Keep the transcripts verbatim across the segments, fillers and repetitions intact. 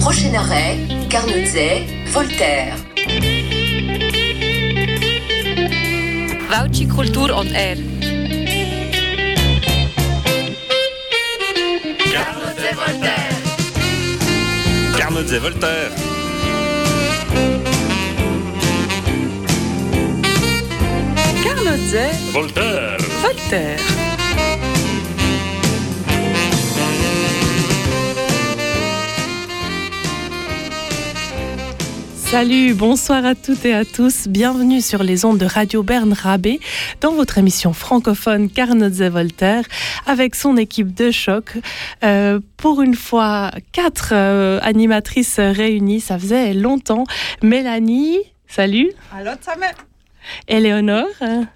Prochain arrêt, Carnozet, Voltaire. Vauci Kultur on Air. Carnozet, Voltaire. Carnozet, Voltaire. Carnozet, Voltaire. Voltaire. Salut, bonsoir à toutes et à tous. Bienvenue sur les ondes de Radio Berne Rabais dans votre émission francophone Carnozet Voltaire avec son équipe de choc. Euh, pour une fois, quatre euh, animatrices réunies, ça faisait longtemps. Mélanie, salut. Allô, Tame. Éléonore.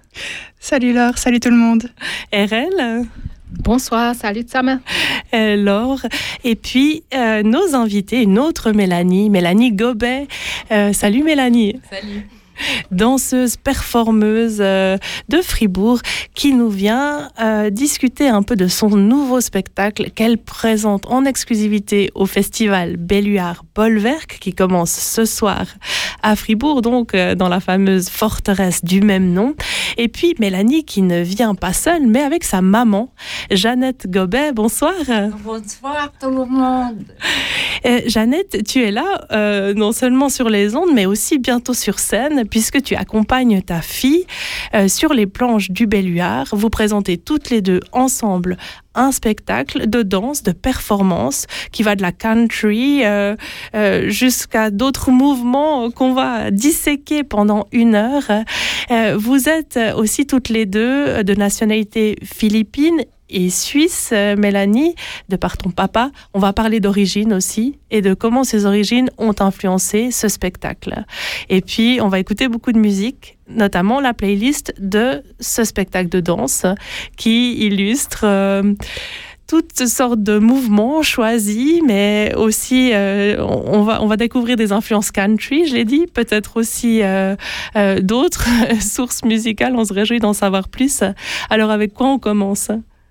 Salut Laure, salut tout le monde. Erel. Bonsoir, salut Tame. Euh, Laure. Et puis, euh, nos invités, une autre Mélanie, Mélanie Gobet. Euh, salut Mélanie. Salut. Danseuse, performeuse euh, de Fribourg, qui nous vient euh, discuter un peu de son nouveau spectacle qu'elle présente en exclusivité au festival Belluard Bolwerk, qui commence ce soir à Fribourg, donc euh, dans la fameuse forteresse du même nom. Et puis Mélanie qui ne vient pas seule, mais avec sa maman, Jeannette Gobet. Bonsoir. Bonsoir tout le monde. Euh, Jeannette, tu es là euh, non seulement sur les ondes, mais aussi bientôt sur scène, puisque tu accompagnes ta fille euh, sur les planches du Belluard. Vous présentez toutes les deux ensemble un spectacle de danse, de performance, qui va de la country euh, euh, jusqu'à d'autres mouvements qu'on va disséquer pendant une heure. Euh, vous êtes aussi toutes les deux de nationalité philippine et suisse, euh, Mélanie, de par ton papa. On va parler d'origine aussi et de comment ces origines ont influencé ce spectacle. Et puis, on va écouter beaucoup de musique, notamment la playlist de ce spectacle de danse qui illustre euh, toutes sortes de mouvements choisis, mais aussi euh, on, on, va, on va découvrir des influences country, je l'ai dit, peut-être aussi euh, euh, d'autres sources musicales. On se réjouit d'en savoir plus. Alors, avec quoi on commence ?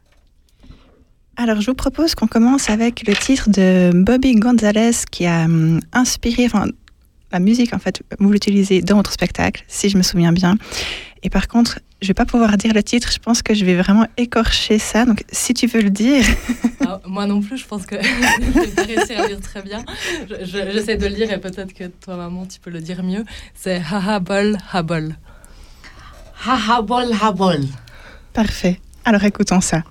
Alors, je vous propose qu'on commence avec le titre de Bobby Gonzalez qui a hum, inspiré, enfin, la musique, en fait, vous l'utilisez dans votre spectacle, si je me souviens bien. Et par contre, je ne vais pas pouvoir dire le titre, je pense que je vais vraiment écorcher ça. Donc, si tu veux le dire... Ah, moi non plus, je pense que je ne vais pas réussir à le dire très bien. Je, je, j'essaie de le lire et peut-être que toi, maman, tu peux le dire mieux. C'est Ha-ha-bol, ha-bol. Ha-ha-bol, ha-bol. Parfait. Alors, écoutons ça.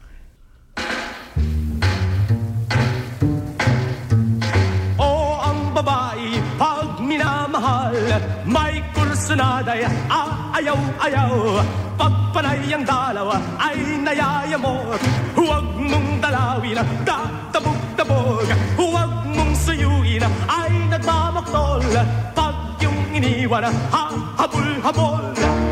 May kursunaday ayaw-ayaw Pagpanay ang dalawa ay nayayamot Huwag mong dalawin ang tatabog-tabog Huwag mong suyuin ay nagmamaktol Pag yung iniwan ha-habol-habol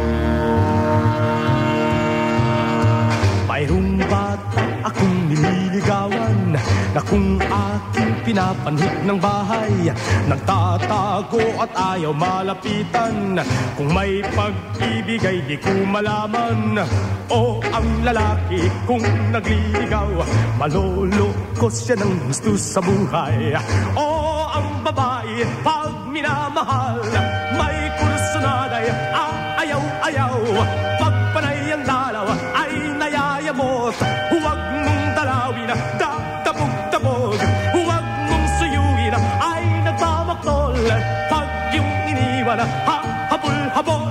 Mayroong bata akong nililigawan Na kung aking pinapanhik ng bahay Nagtatago at ayaw malapitan Kung may pag-ibigay di ko malaman O ang lalaki kung nagliligaw Maloloko siya ng gusto sa buhay O ang babae pag minamahal May kursunaday ayaw-ayaw Pagpanay ang dalaw ay nayayamot Huwag mong dalawin Tabog-tabog Huwag mong suyuin ay nagmamaktol Pag yung iniwan ha-habol-habol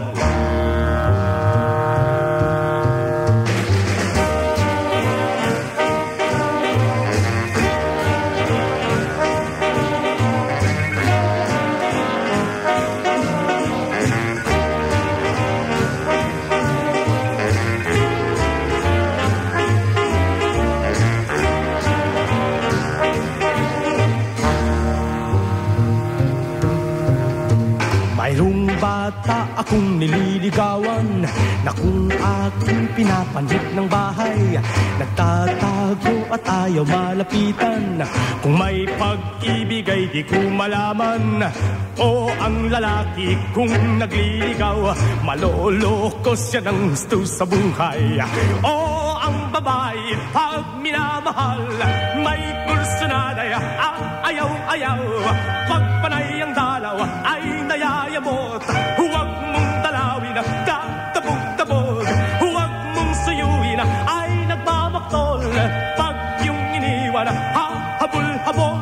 bata akong nililigawan Na kung aking pinapanhik ng bahay Nagtatago at ayaw malapitan Kung may pag-ibigay di ko malaman O ang lalaki kung nagliligaw Maloloko siya ng gusto sa buhay O ang babae pag minamahal, may kursunada ah, ayaw, ayaw. Pag panay ang dalaw ay nayayamot, huwag mong dalawin, katabog-tabog. Huwag mong suyuin, ay nagmamaktol. Pag yung iniwan, ha-habol-habol.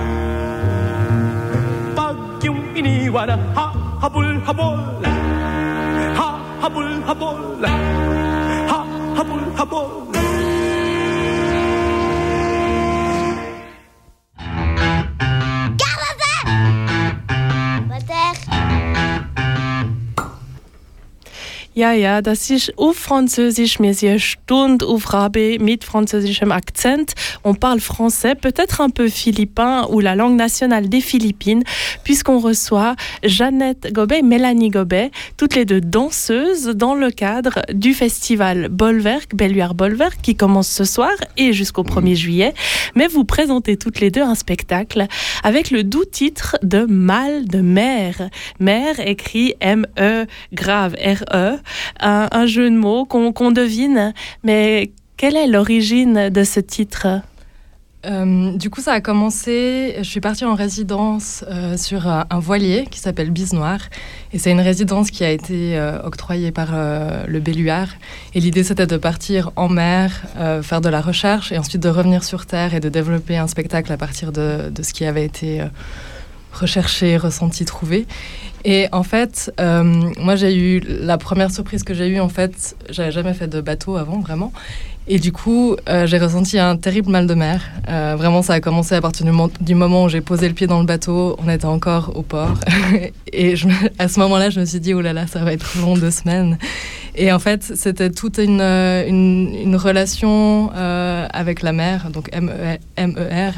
Pag yung iniwan, ha-habol-habol. Ha-habol-habol. Ha-habol-habol. Ja, ja, das ist auf Französisch, mais c'est une Stunde auf Rabais mit französischem Akzent. On parle français, peut-être un peu philippin ou la langue nationale des Philippines, puisqu'on reçoit Jeannette Gobet et Mélanie Gobet, toutes les deux danseuses dans le cadre du festival Bolwerk, Belluard Bolwerk, qui commence ce soir et jusqu'au premier juillet. Mais vous présentez toutes les deux un spectacle avec le doux titre de Mal de mer. Mer écrit M E grave R E. Un, un jeu de mots qu'on, qu'on devine, mais quelle est l'origine de ce titre ? Euh, du coup, ça a commencé, je suis partie en résidence euh, sur un, un voilier qui s'appelle Bise Noire. Et c'est une résidence qui a été euh, octroyée par euh, le Belluard. Et l'idée, c'était de partir en mer, euh, faire de la recherche et ensuite de revenir sur Terre et de développer un spectacle à partir de, de ce qui avait été euh, recherché, ressenti, trouvé. Et en fait, euh, moi, j'ai eu la première surprise que j'ai eue, en fait, j'avais jamais fait de bateau avant, vraiment. Et du coup, euh, j'ai ressenti un terrible mal de mer. Euh, vraiment, ça a commencé à partir du, mo- du moment où j'ai posé le pied dans le bateau. On était encore au port. Et je, à ce moment-là, je me suis dit, oh là là, ça va être long, deux semaines. Et en fait, c'était toute une, une, une relation euh, avec la mer, donc M E R,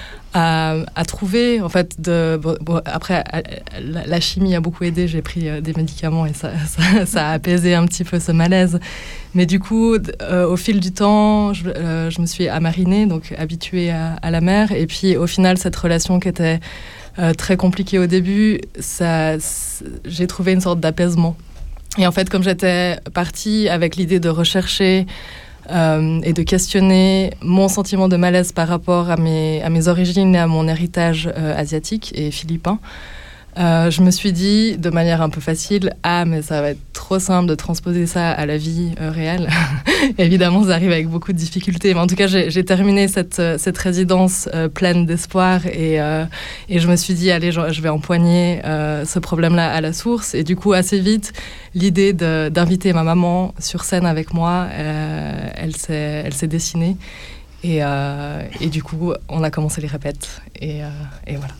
À, à trouver, en fait, de, bon, bon, après, la, la chimie a beaucoup aidé, j'ai pris euh, des médicaments et ça, ça, ça a apaisé un petit peu ce malaise. Mais du coup, euh, au fil du temps, je, euh, je me suis amarinée, donc habituée à, à la mer. Et puis, au final, cette relation qui était euh, très compliquée au début, ça, j'ai trouvé une sorte d'apaisement. Et en fait, comme j'étais partie avec l'idée de rechercher Euh, et de questionner mon sentiment de malaise par rapport à mes, à mes origines et à mon héritage euh, asiatique et philippin, euh, je me suis dit de manière un peu facile, ah mais ça va être trop simple de transposer ça à la vie euh, réelle. Évidemment, ça arrive avec beaucoup de difficultés, mais en tout cas, j'ai, j'ai terminé cette, cette résidence euh, pleine d'espoir et, euh, et je me suis dit, allez, je, je vais empoigner euh, ce problème-là à la source. Et du coup, assez vite, l'idée de, d'inviter ma maman sur scène avec moi, euh, elle, s'est, elle s'est dessinée. Et, euh, et du coup, on a commencé les répètes. Et, euh, et voilà.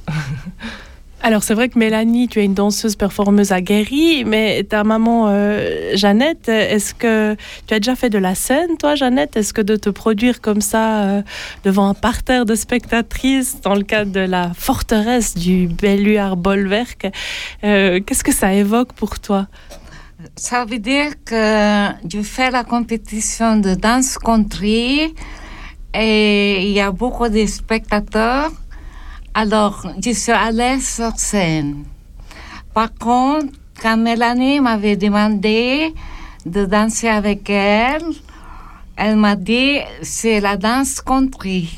Alors c'est vrai que Mélanie, tu es une danseuse performeuse aguerrie, mais ta maman euh, Jeannette, est-ce que tu as déjà fait de la scène, toi Jeannette ? Est-ce que de te produire comme ça euh, devant un parterre de spectatrices dans le cadre de la forteresse du Belluard Bolwerk, euh, qu'est-ce que ça évoque pour toi ? Ça veut dire que je fais la compétition de danse country et il y a beaucoup de spectateurs. Alors, je suis allée sur scène. Par contre, quand Mélanie m'avait demandé de danser avec elle, elle m'a dit, c'est la danse country.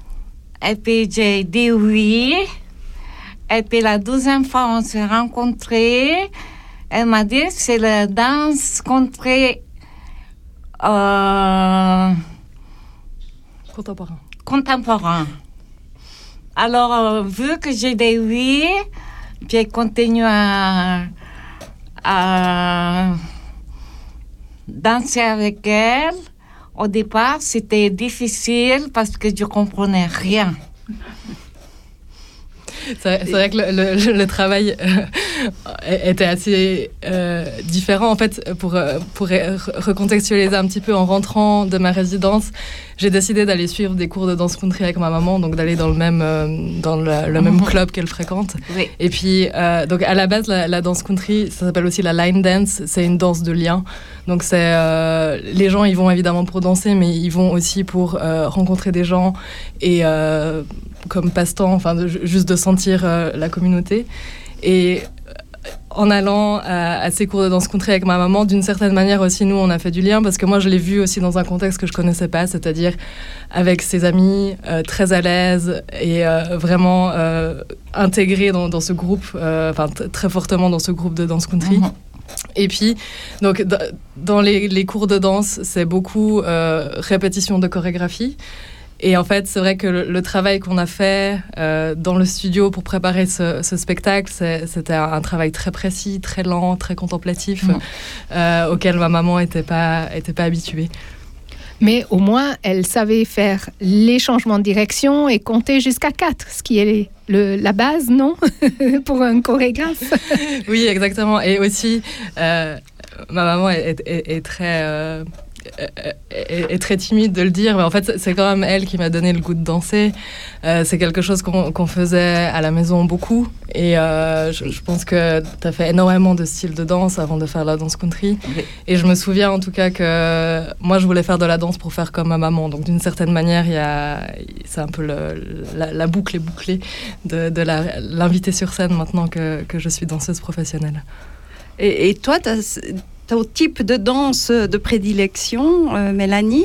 Et puis, j'ai dit oui. Et puis, la deuxième fois, on s'est rencontrés. Elle m'a dit, c'est la danse country euh, contemporain. contemporain. Alors, euh, vu que j'ai dit oui, j'ai continué à, à danser avec elle. Au départ, c'était difficile parce que je ne comprenais rien. C'est, c'est vrai que le, le, le travail euh, était assez euh, différent. En fait, pour, pour recontextualiser un petit peu, en rentrant de ma résidence, j'ai décidé d'aller suivre des cours de danse country avec ma maman, donc d'aller dans le même, euh, dans le, le même club qu'elle fréquente. Oui. Et puis, euh, donc à la base, la, la danse country, ça s'appelle aussi la line dance, c'est une danse de lien. Donc c'est, euh, les gens, ils vont évidemment pour danser, mais ils vont aussi pour euh, rencontrer des gens et euh, comme passe-temps, enfin de, juste de sentir euh, la communauté. Et en allant à, à ces cours de danse country avec ma maman, d'une certaine manière aussi, nous, on a fait du lien parce que moi, je l'ai vu aussi dans un contexte que je connaissais pas, c'est-à-dire avec ses amis, euh, très à l'aise et euh, vraiment euh, intégré dans, dans ce groupe, euh, enfin t- très fortement dans ce groupe de danse country. Mm-hmm. Et puis, donc, d- dans les, les cours de danse, c'est beaucoup euh, répétition de chorégraphie. Et en fait, c'est vrai que le, le travail qu'on a fait euh, dans le studio pour préparer ce, ce spectacle, c'est, c'était un, un travail très précis, très lent, très contemplatif, mmh. euh, auquel ma maman n'était pas, était pas habituée. Mais au moins, elle savait faire les changements de direction et compter jusqu'à quatre, ce qui est le, la base, non? Pour un chorégraphe. Oui, exactement. Et aussi, euh, ma maman est, est, est très... Euh, est, est très timide de le dire, mais en fait c'est quand même elle qui m'a donné le goût de danser. Euh, c'est quelque chose qu'on, qu'on faisait à la maison beaucoup et euh, je, je pense que tu as fait énormément de styles de danse avant de faire la danse country. Oui. Et je me souviens en tout cas que moi je voulais faire de la danse pour faire comme ma maman, donc d'une certaine manière il y a, c'est un peu le, la, la boucle est bouclée de, de la, l'inviter sur scène maintenant que, que je suis danseuse professionnelle. Et, et toi, t'as ton type de danse de prédilection, euh, Mélanie?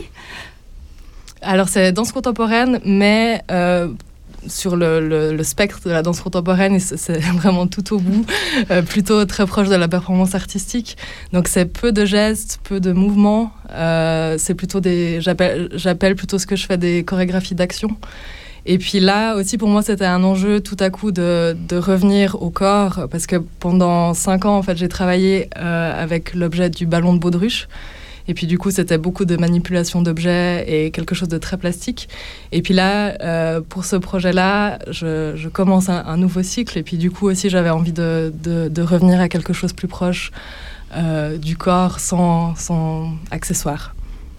Alors, c'est danse contemporaine, mais euh, sur le, le, le spectre de la danse contemporaine, c'est, c'est vraiment tout au bout, euh, plutôt très proche de la performance artistique. Donc, c'est peu de gestes, peu de mouvements. Euh, c'est plutôt des... J'appelle, j'appelle plutôt ce que je fais des chorégraphies d'action. Et puis là aussi, pour moi, c'était un enjeu tout à coup de, de revenir au corps, parce que pendant cinq ans, en fait, j'ai travaillé euh, avec l'objet du ballon de baudruche. Et puis du coup, c'était beaucoup de manipulation d'objets et quelque chose de très plastique. Et puis là, euh, pour ce projet-là, je, je commence un, un nouveau cycle. Et puis du coup aussi, j'avais envie de, de, de revenir à quelque chose plus proche euh, du corps, sans, sans accessoires.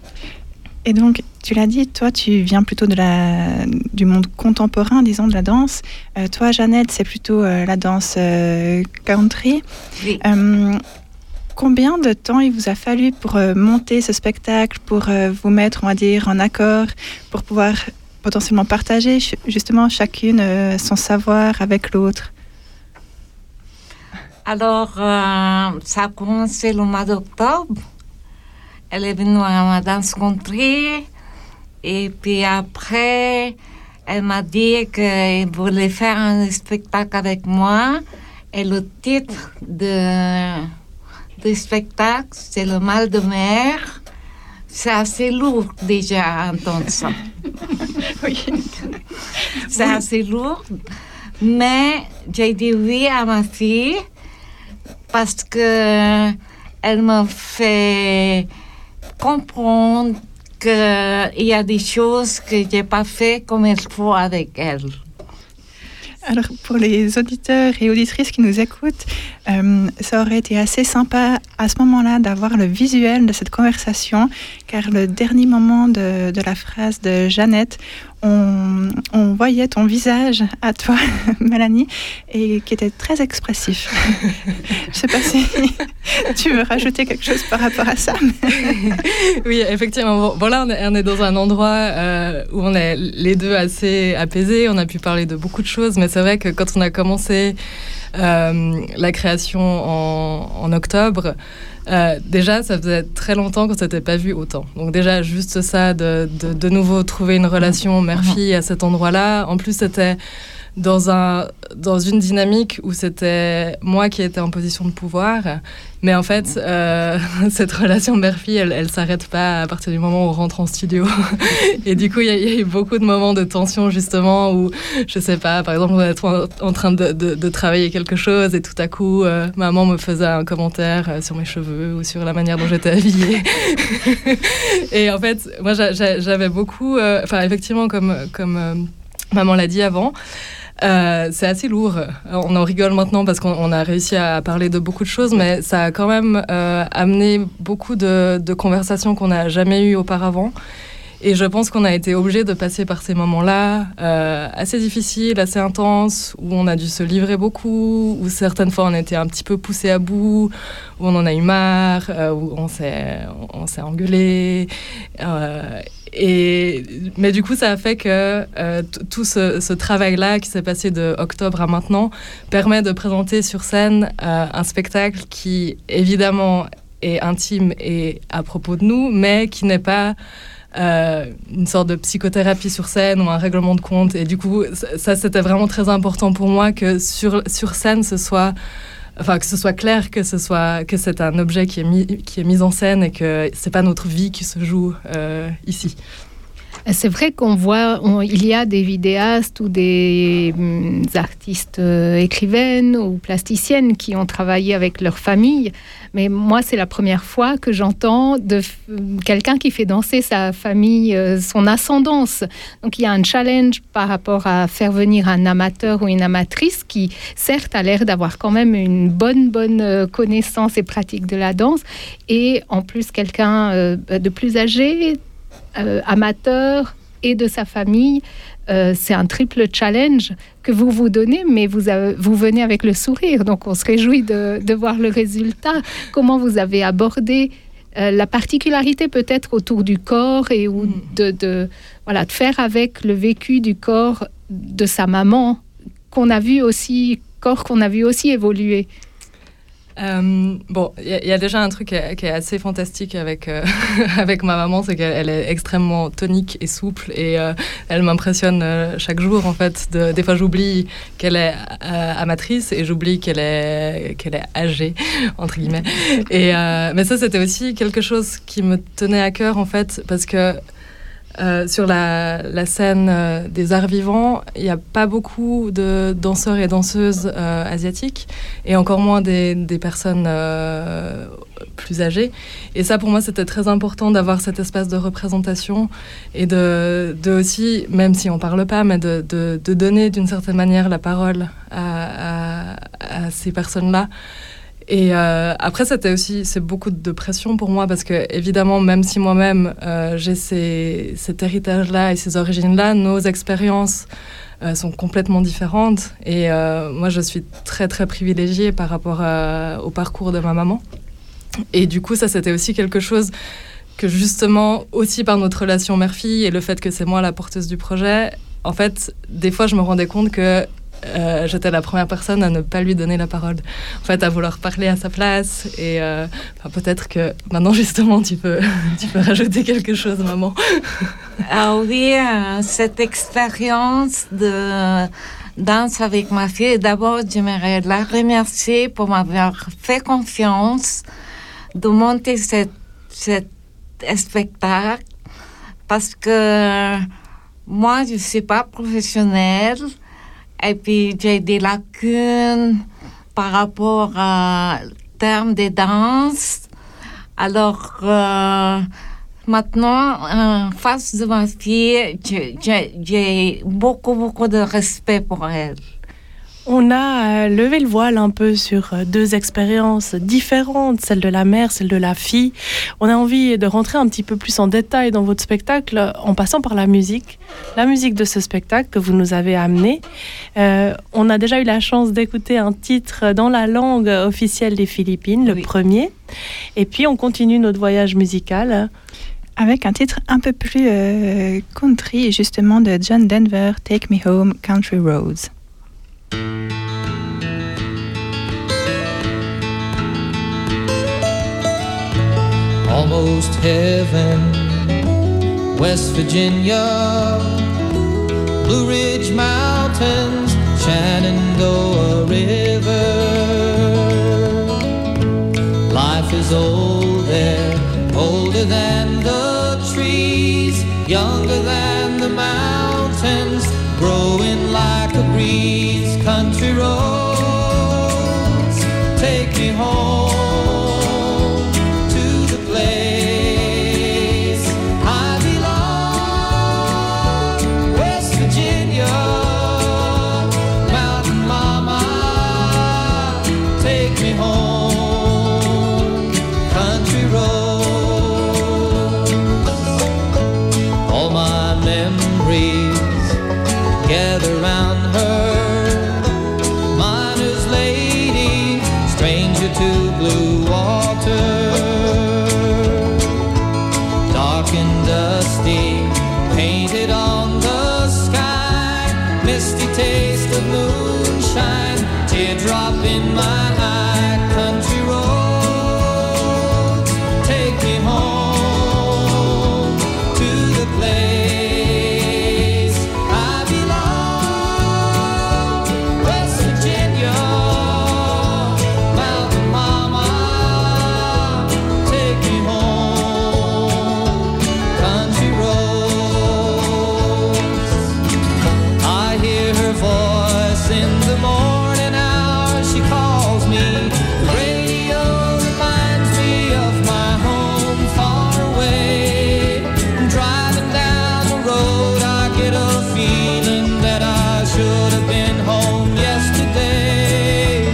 Et donc, tu l'as dit, toi, tu viens plutôt de la, du monde contemporain, disons, de la danse. Euh, toi, Jeannette, c'est plutôt euh, la danse euh, country. Oui. Euh, combien de temps il vous a fallu pour euh, monter ce spectacle, pour euh, vous mettre, on va dire, en accord, pour pouvoir potentiellement partager ch- justement chacune euh, son savoir avec l'autre? Alors, euh, ça a commencé le mois d'octobre. Elle est venue à ma danse country et puis après, elle m'a dit qu'elle voulait faire un spectacle avec moi et le titre de, du spectacle, c'est Le mal de mer. C'est assez lourd déjà à entendre ça. Oui. C'est oui. assez lourd, mais j'ai dit oui à ma fille parce que elle m'a fait comprendre qu'il y a des choses que je n'ai pas fait comme il faut avec elle. Alors, pour les auditeurs et auditrices qui nous écoutent, euh, ça aurait été assez sympa à ce moment-là d'avoir le visuel de cette conversation, car le dernier moment de, de la phrase de Jeannette, on, on voyait ton visage à toi, Mélanie, et qui était très expressif. Je ne sais pas si tu veux rajouter quelque chose par rapport à ça. Oui, effectivement. Bon, là, on est, on est dans un endroit euh, où on est les deux assez apaisés. On a pu parler de beaucoup de choses, mais c'est vrai que quand on a commencé euh, la création en, en octobre, Euh, déjà, ça faisait très longtemps qu'on ne s'était pas vu autant. Donc déjà, juste ça, de, de, de nouveau trouver une relation mère-fille à cet endroit-là. En plus, c'était dans, un, dans une dynamique où c'était moi qui étais en position de pouvoir. Mais en fait, euh, cette relation mère-fille, elle ne s'arrête pas à partir du moment où on rentre en studio. Et du coup, il y, y a eu beaucoup de moments de tension, justement, où, je ne sais pas, par exemple, on était en, en train de, de, de travailler quelque chose et tout à coup, euh, maman me faisait un commentaire euh, sur mes cheveux ou sur la manière dont j'étais habillée. Et en fait, moi, j'a, j'avais beaucoup... Enfin, euh, effectivement, comme, comme euh, maman l'a dit avant, Euh, c'est assez lourd. On en rigole maintenant parce qu'on on a réussi à parler de beaucoup de choses, mais ça a quand même euh, amené beaucoup de, de conversations qu'on n'a jamais eues auparavant. Et je pense qu'on a été obligé de passer par ces moments-là, euh, assez difficiles, assez intenses, où on a dû se livrer beaucoup, où certaines fois on était un petit peu poussé à bout, où on en a eu marre, euh, où on s'est, on s'est engueulé. Euh, et, mais du coup, ça a fait que euh, t- tout ce, ce travail-là qui s'est passé de octobre à maintenant permet de présenter sur scène euh, un spectacle qui, évidemment, est intime et à propos de nous, mais qui n'est pas euh, une sorte de psychothérapie sur scène ou un règlement de compte. Et du coup, ça, ça c'était vraiment très important pour moi que sur, sur scène, ce soit... Enfin, que ce soit clair que, ce soit, que c'est un objet qui est, mis, qui est mis en scène et que ce n'est pas notre vie qui se joue euh, ici. C'est vrai qu'on voit, on, il y a des vidéastes ou des hum, artistes euh, écrivaines ou plasticiennes qui ont travaillé avec leur famille, mais moi c'est la première fois que j'entends de f- quelqu'un qui fait danser sa famille, euh, son ascendance. Donc il y a un challenge par rapport à faire venir un amateur ou une amatrice qui certes a l'air d'avoir quand même une bonne bonne euh, connaissance et pratique de la danse, et en plus quelqu'un euh, de plus âgé, Euh, amateur et de sa famille, euh, c'est un triple challenge que vous vous donnez, mais vous, avez, vous venez avec le sourire, donc on se réjouit de, de voir le résultat. Comment vous avez abordé euh, la particularité peut-être autour du corps et ou de, de, voilà, de faire avec le vécu du corps de sa maman, qu'on a vu aussi, corps qu'on a vu aussi évoluer. Euh, bon, il y, y a déjà un truc qui est, qui est assez fantastique avec, euh, avec ma maman, c'est qu'elle elle est extrêmement tonique et souple, et euh, elle m'impressionne euh, chaque jour en fait. De, des fois j'oublie qu'elle est euh, amatrice et j'oublie qu'elle est, qu'elle est âgée, entre guillemets. Et, euh, mais ça c'était aussi quelque chose qui me tenait à cœur en fait, parce que Euh, sur la, la scène euh, des arts vivants, il n'y a pas beaucoup de danseurs et danseuses euh, asiatiques, et encore moins des, des personnes euh, plus âgées. Et ça, pour moi, c'était très important d'avoir cet espace de représentation et de, de aussi, même si on ne parle pas, mais de, de, de donner d'une certaine manière la parole à, à, à ces personnes-là. Et euh, après, c'était aussi, c'est beaucoup de pression pour moi, parce que évidemment, même si moi-même euh, j'ai ces, cet héritage-là et ces origines-là, nos expériences euh, sont complètement différentes. Et euh, moi, je suis très très privilégiée par rapport à, au parcours de ma maman. Et du coup, ça, c'était aussi quelque chose que justement, aussi par notre relation mère-fille et le fait que c'est moi la porteuse du projet, en fait, des fois, je me rendais compte que Euh, j'étais la première personne à ne pas lui donner la parole, en fait, à vouloir parler à sa place. Et euh, enfin, peut-être que maintenant justement tu peux, tu peux rajouter quelque chose, maman. Ah oui, euh, cette expérience de danse avec ma fille, d'abord j'aimerais la remercier pour m'avoir fait confiance de monter cet, cet spectacle, parce que moi je ne suis pas professionnelle. Et puis, j'ai des lacunes par rapport au terme de danse. Alors, euh, maintenant, en face de ma fille, j'ai, j'ai, j'ai beaucoup, beaucoup de respect pour elle. On a levé le voile un peu sur deux expériences différentes, celle de la mère, celle de la fille. On a envie de rentrer un petit peu plus en détail dans votre spectacle en passant par la musique. La musique de ce spectacle que vous nous avez amené. Euh, on a déjà eu la chance d'écouter un titre dans la langue officielle des Philippines, le oui. premier. Et puis on continue notre voyage musical avec un titre un peu plus euh, country, justement de John Denver, Take Me Home, Country Roads. Almost heaven, West Virginia, Blue Ridge Mountains, Shenandoah River. Life is old there, older than the trees, younger than the mountains, growing like a breeze. Country roads, take me home. All my up in my high country roads. Take me home to the place I belong. West Virginia, Mountain Mama, take me home, country roads. I hear her voice in the morning hour, she calls me. The radio reminds me of my home far away. Driving down the road, I get a feeling that I should have been home yesterday.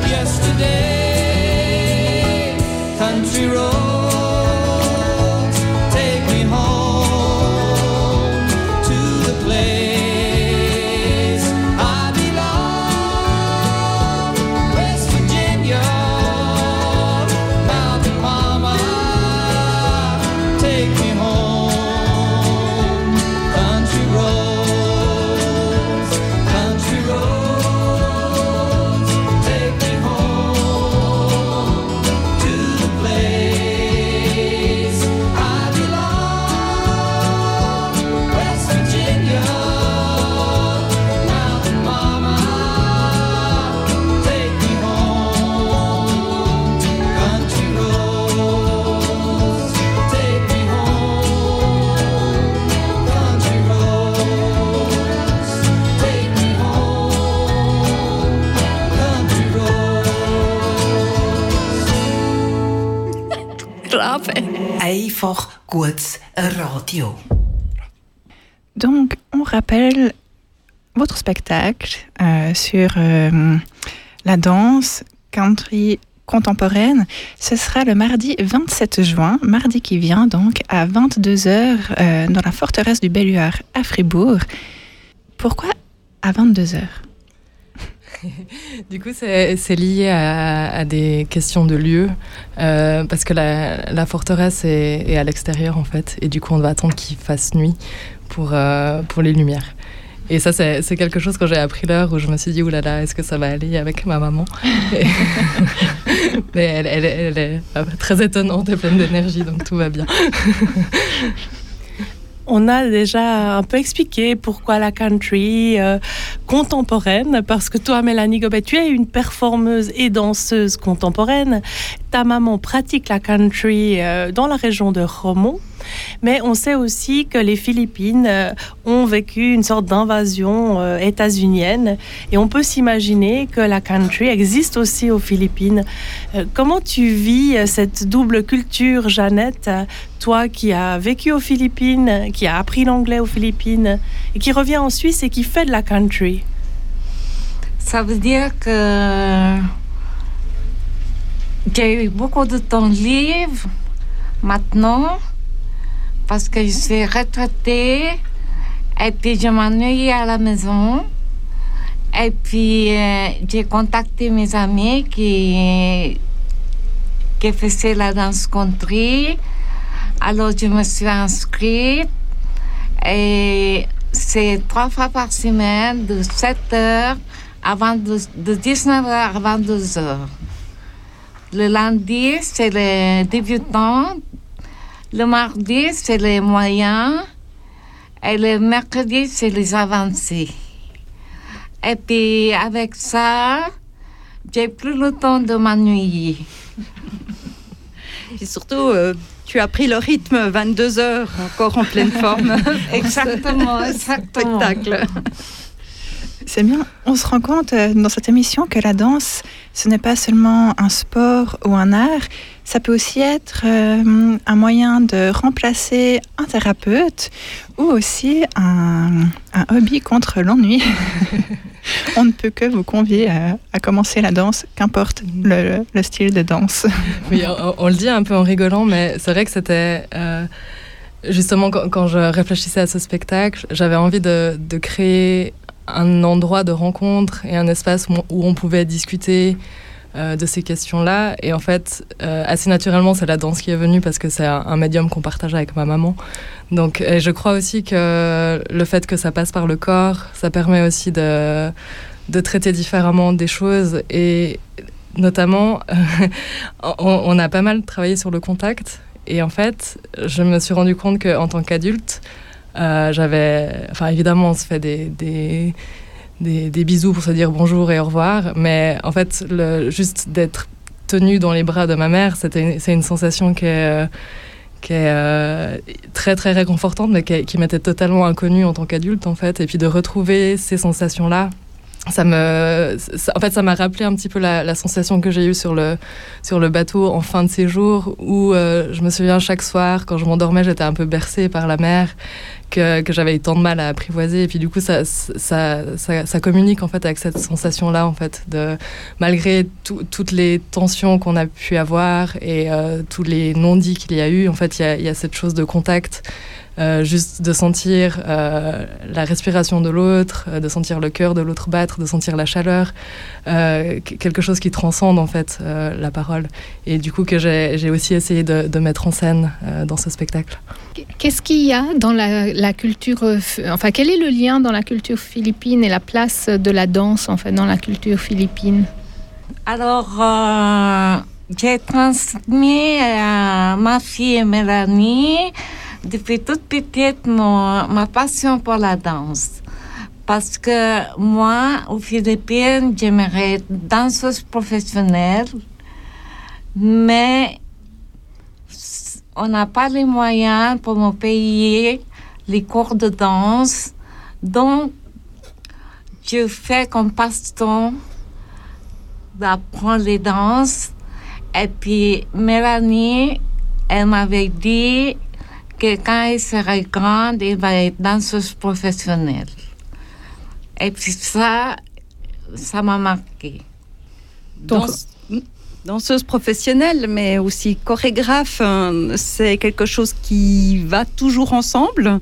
Yesterday, country roads, take me home to the place I belong. West Virginia, Mountain Mama, take me home. Country roads, country roads, take me home to the place I belong. West Virginia, Mountain Mama, take me home. Country roads, take me home. Country roads, take me home. Country roads. Einfach gutes Radio. Donc, on rappelle votre spectacle euh, sur euh, la danse country contemporaine. Ce sera le mardi vingt-sept juin, mardi qui vient, donc à vingt-deux heures euh, dans la forteresse du Belluard à Fribourg. Pourquoi à vingt-deux heures? Du coup, c'est, c'est lié à, à des questions de lieu, euh, parce que la, la forteresse est, est à l'extérieur, en fait, et du coup, on doit attendre qu'il fasse nuit pour, euh, pour les lumières. Et ça, c'est, c'est quelque chose que j'ai appris l'heure où je me suis dit, oulala, est-ce que ça va aller avec ma maman? Et mais elle, elle, elle est très étonnante et pleine d'énergie, donc tout va bien. On a déjà un peu expliqué pourquoi la country euh, contemporaine, parce que toi, Mélanie Gobet, tu es une performeuse et danseuse contemporaine. Ta maman pratique la country euh, dans la région de Romont. Mais on sait aussi que les Philippines euh, ont vécu une sorte d'invasion euh, états-unienne et on peut s'imaginer que la country existe aussi aux Philippines. Euh, comment tu vis euh, cette double culture, Jeannette, euh, toi qui as vécu aux Philippines, qui as appris l'anglais aux Philippines et qui revient en Suisse et qui fait de la country? Ça veut dire que j'ai eu beaucoup de temps libre maintenant parce que je suis retraitée et puis je m'ennuie à la maison. Et puis euh, j'ai contacté mes amis qui, qui faisaient la danse country. Alors je me suis inscrite et c'est trois fois par semaine de sept heures avant de, de dix-neuf heures à vingt-deux heures. Le lundi, c'est les débutants. Le mardi, c'est les moyens. Et le mercredi, c'est les avancés. Et puis, avec ça, j'ai plus le temps de m'ennuyer. Et surtout, euh, tu as pris le rythme vingt-deux heures, encore en pleine forme. Exactement, exactement. Spectacle. C'est bien, on se rend compte euh, dans cette émission que la danse, ce n'est pas seulement un sport ou un art, ça peut aussi être euh, un moyen de remplacer un thérapeute ou aussi un, un hobby contre l'ennui. On ne peut que vous convier à, à commencer la danse, qu'importe le, le style de danse. Oui, on, on le dit un peu en rigolant, mais c'est vrai que c'était... Euh, justement, quand, quand je réfléchissais à ce spectacle, j'avais envie de, de créer un endroit de rencontre et un espace où, où on pouvait discuter euh, de ces questions-là. Et en fait, euh, assez naturellement, c'est la danse qui est venue parce que c'est un, un médium qu'on partage avec ma maman. Donc, et je crois aussi que le fait que ça passe par le corps, ça permet aussi de, de traiter différemment des choses. Et notamment, on, on a pas mal travaillé sur le contact. Et en fait, je me suis rendu compte qu'en tant qu'adulte, euh, j'avais... Enfin, évidemment, on se fait des... des Des, des bisous pour se dire bonjour et au revoir, mais en fait, le, juste d'être tenue dans les bras de ma mère, c'était une, c'est une sensation qui est, euh, qui est euh, très très réconfortante, mais qui, qui m'était totalement inconnue en tant qu'adulte en fait. Et puis de retrouver ces sensations-là, ça me, ça, en fait, ça m'a rappelé un petit peu la, la sensation que j'ai eue sur le sur le bateau en fin de séjour, où euh, je me souviens chaque soir quand je m'endormais, j'étais un peu bercée par la mer. Que, que j'avais eu tant de mal à apprivoiser, et puis du coup ça, ça, ça, ça communique en fait avec cette sensation là en fait, de malgré tout, toutes les tensions qu'on a pu avoir et euh, tous les non-dits qu'il y a eu, en fait il y a, y a cette chose de contact, euh, juste de sentir euh, la respiration de l'autre, euh, de sentir le cœur de l'autre battre, de sentir la chaleur, euh, quelque chose qui transcende en fait euh, la parole, et du coup que j'ai, j'ai aussi essayé de, de mettre en scène euh, dans ce spectacle. Qu'est-ce qu'il y a dans la, la culture, enfin quel est le lien dans la culture philippine et la place de la danse en fait dans la culture philippine? Alors, euh, j'ai transmis à ma fille Mélanie depuis toute petite mon, ma passion pour la danse. Parce que moi, aux Philippines, j'aimerais être danseuse professionnelle, mais on n'a pas les moyens pour me payer les cours de danse. Donc, je fais comme passe-temps d'apprendre les danses. Et puis, Mélanie, elle m'avait dit que quand elle serait grande, elle va être danseuse professionnelle. Et puis ça, ça m'a marqué. Donc, danseuse professionnelle, mais aussi chorégraphe, c'est quelque chose qui va toujours ensemble?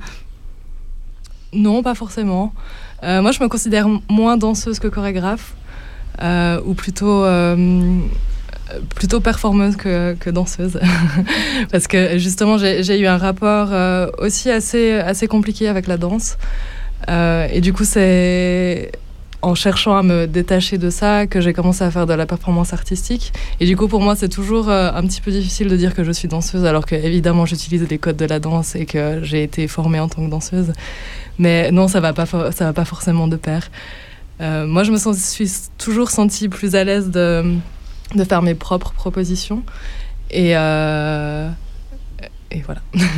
Non, pas forcément. Euh, moi, je me considère moins danseuse que chorégraphe, euh, ou plutôt, euh, plutôt performeuse que, que danseuse. Parce que justement, j'ai, j'ai eu un rapport euh, aussi assez, assez compliqué avec la danse. Euh, et du coup, c'est en cherchant à me détacher de ça que j'ai commencé à faire de la performance artistique. Et du coup, pour moi, c'est toujours euh, un petit peu difficile de dire que je suis danseuse, alors que évidemment, j'utilise les codes de la danse et que j'ai été formée en tant que danseuse. Mais non, ça va pas, for- ça va pas forcément de pair. Euh, moi, je me sens, suis toujours sentie plus à l'aise de, de faire mes propres propositions. Et, euh, et voilà.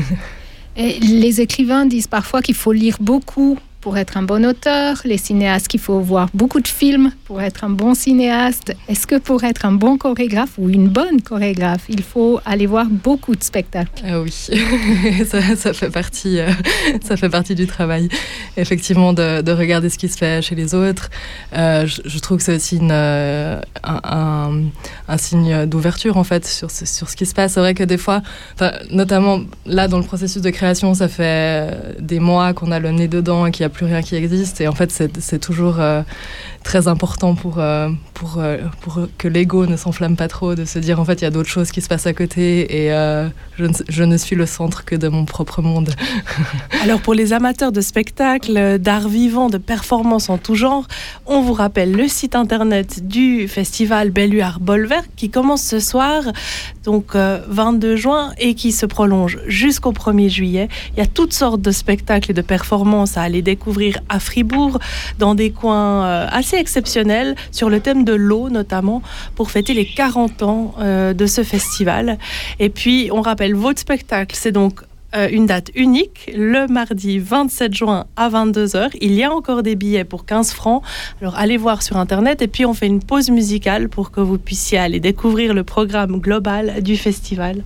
Et les écrivains disent parfois qu'il faut lire beaucoup pour être un bon auteur, les cinéastes qu'il faut voir beaucoup de films pour être un bon cinéaste. Est-ce que pour être un bon chorégraphe ou une bonne chorégraphe, il faut aller voir beaucoup de spectacles? Ah oui, ça, ça, fait partie, euh, ça fait partie du travail, effectivement, de, de regarder ce qui se fait chez les autres. Euh, je, je trouve que c'est aussi une, euh, un, un, un signe d'ouverture, en fait, sur, sur ce qui se passe. C'est vrai que des fois, notamment là, dans le processus de création, ça fait des mois qu'on a le nez dedans et qu'il y a plus rien qui existe, et en fait c'est, c'est toujours euh, très important pour, euh, pour, euh, pour que l'ego ne s'enflamme pas trop, de se dire en fait il y a d'autres choses qui se passent à côté, et euh, je, ne, je ne suis le centre que de mon propre monde. Alors pour les amateurs de spectacles, d'art vivant, de performances en tout genre, on vous rappelle le site internet du festival Belluard Bolwerk qui commence ce soir, donc euh, vingt-deux juin, et qui se prolonge jusqu'au premier juillet. Il y a toutes sortes de spectacles et de performances à aller découvrir à Fribourg, dans des coins euh, assez exceptionnels, sur le thème de l'eau notamment, pour fêter les quarante ans euh, de ce festival. Et puis, on rappelle, votre spectacle, c'est donc euh, une date unique, le mardi vingt-sept juin à vingt-deux heures. Il y a encore des billets pour quinze francs, alors allez voir sur Internet, et puis on fait une pause musicale pour que vous puissiez aller découvrir le programme global du festival.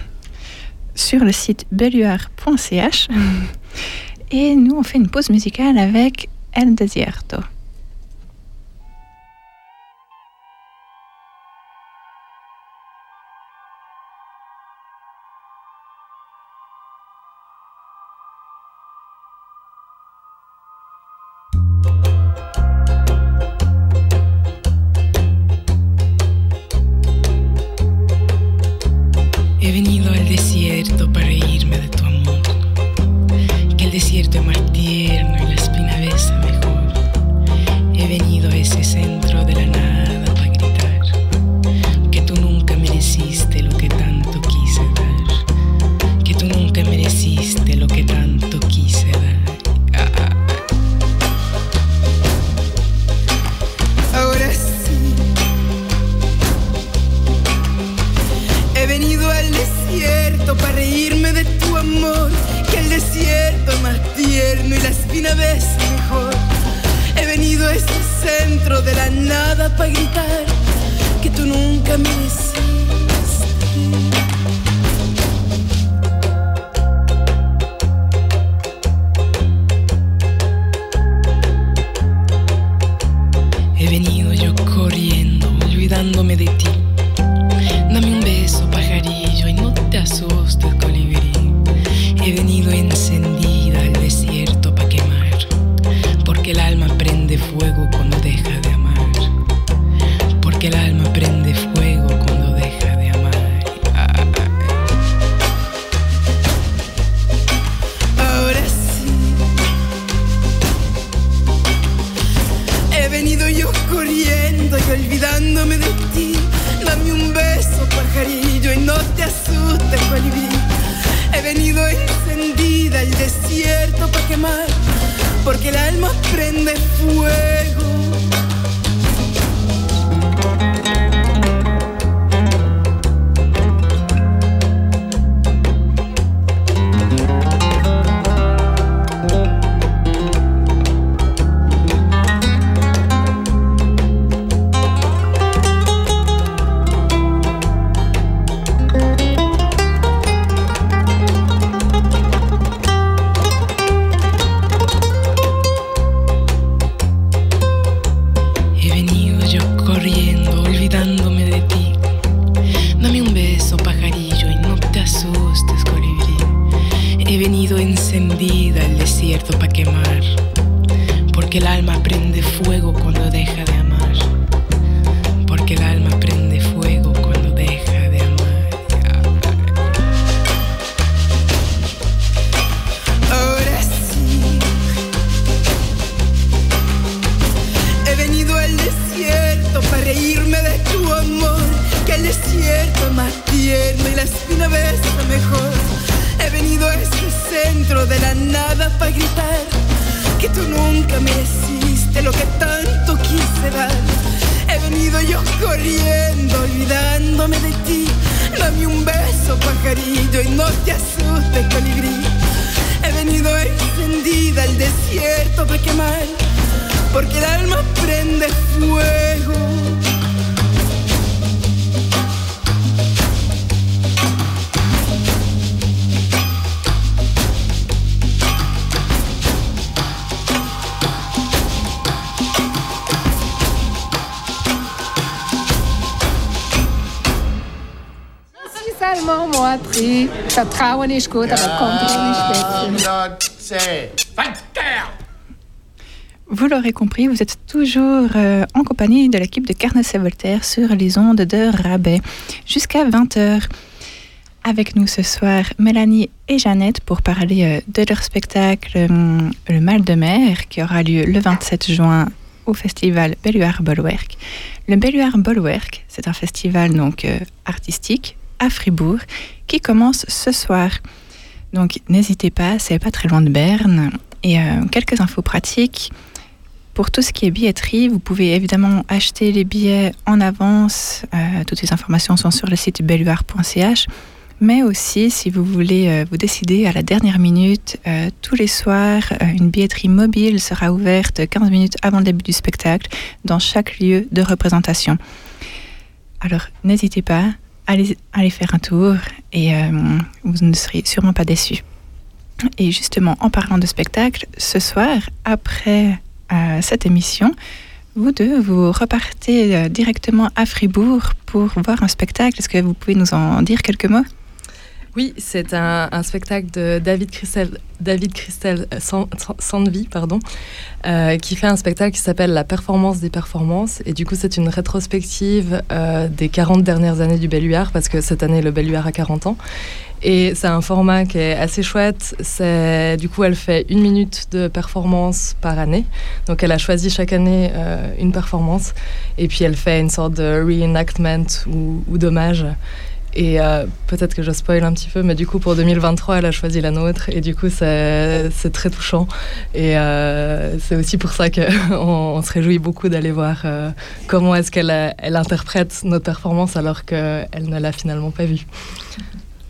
Sur le site belluard point c h. Et nous, on fait une pause musicale avec El Desierto. He venido al desierto para irme de tu amor. El desierto es más tierno y la espina besa mejor. He venido a ese espina besa mejor. He venido a este centro de la nada para gritar que tú nunca me deciste. He venido yo corriendo, olvidándome de ti. Dame un beso, pajarillo, y no te asustes, colibrí. He venido encendida al desierto pa' quemar, porque el alma prende fuego cuando deja de amar. Porque el alma prende fuego cuando deja de amar. Ah. Ahora sí, he venido yo corriendo y olvidándome de ti. Dame un beso, pajarillo, y no te asustes, colibrí. He venido encendida al desierto pa' quemar, porque el alma prende fuego. Encendida al desierto pa' quemar, porque el alma prende fuego cuando deja de amar. Porque el alma prende fuego cuando deja de amar. Ahora sí, he venido al desierto para reírme de tu amor, que el desierto es más tierno y la espina besa mejor. He venido a este centro de la nada para gritar que tú nunca me hiciste lo que tanto quise dar. He venido yo corriendo, olvidándome de ti. Dame un beso, pajarillo, y no te asustes, colibrí. He venido encendida al desierto para quemar, porque el alma prende fuego. Moatri, vertrauen ist gut, aber Kontrolle ist besser. Vous l'aurez compris, vous êtes toujours euh, en compagnie de l'équipe de Carnot et Voltaire sur les ondes de Rabais jusqu'à vingt heures. Avec nous ce soir, Mélanie et Jeannette pour parler euh, de leur spectacle euh, Le Mal de Mer qui aura lieu le vingt-sept juin au festival Belluard Bolwerk. Le Belluard Bolwerk, c'est un festival donc euh, artistique à Fribourg qui commence ce soir. Donc n'hésitez pas, c'est pas très loin de Berne. Et euh, quelques infos pratiques. Pour tout ce qui est billetterie, vous pouvez évidemment acheter les billets en avance. Euh, toutes les informations sont sur le site belluard point c h. Mais aussi, si vous voulez euh, vous décider à la dernière minute, euh, tous les soirs, euh, une billetterie mobile sera ouverte quinze minutes avant le début du spectacle dans chaque lieu de représentation. Alors, n'hésitez pas, allez, allez faire un tour et euh, vous ne serez sûrement pas déçus. Et justement, en parlant de spectacle, ce soir, après euh, cette émission, vous deux, vous repartez euh, directement à Fribourg pour voir un spectacle. Est-ce que vous pouvez nous en dire quelques mots ? Oui, c'est un, un spectacle de David Christel, David Christel Sandvi, pardon, euh, qui fait un spectacle qui s'appelle La performance des performances. Et du coup, c'est une rétrospective euh, des quarante dernières années du Belluard, parce que cette année, le Belluard a quarante ans. Et c'est un format qui est assez chouette. C'est, du coup, elle fait une minute de performance par année. Donc, elle a choisi chaque année euh, une performance. Et puis, elle fait une sorte de reenactment ou, ou d'hommage. Et euh, peut-être que je spoil un petit peu, mais du coup, pour deux mille vingt-trois, elle a choisi la nôtre. Et du coup, c'est, c'est très touchant. Et euh, c'est aussi pour ça qu'on on se réjouit beaucoup d'aller voir euh, comment est-ce qu'elle elle interprète notre performance alors qu'elle ne l'a finalement pas vue.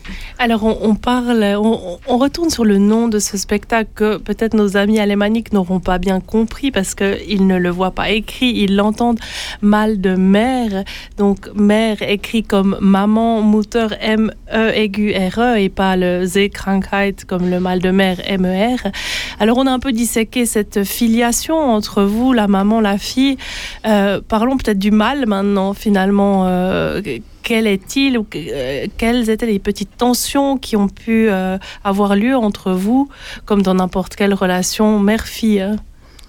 Alors on, on parle, on, on retourne sur le nom de ce spectacle que peut-être nos amis alémaniques n'auront pas bien compris parce qu'ils ne le voient pas écrit, ils l'entendent mal de mère, donc mère écrit comme maman, Mutter M E aigu R E et pas le Seekrankheit comme le mal de mère M E R. Alors on a un peu disséqué cette filiation entre vous, la maman, la fille. Euh, parlons peut-être du mal maintenant finalement. Euh, Quel est-il ou euh, quelles étaient les petites tensions qui ont pu euh, avoir lieu entre vous, comme dans n'importe quelle relation mère-fille hein?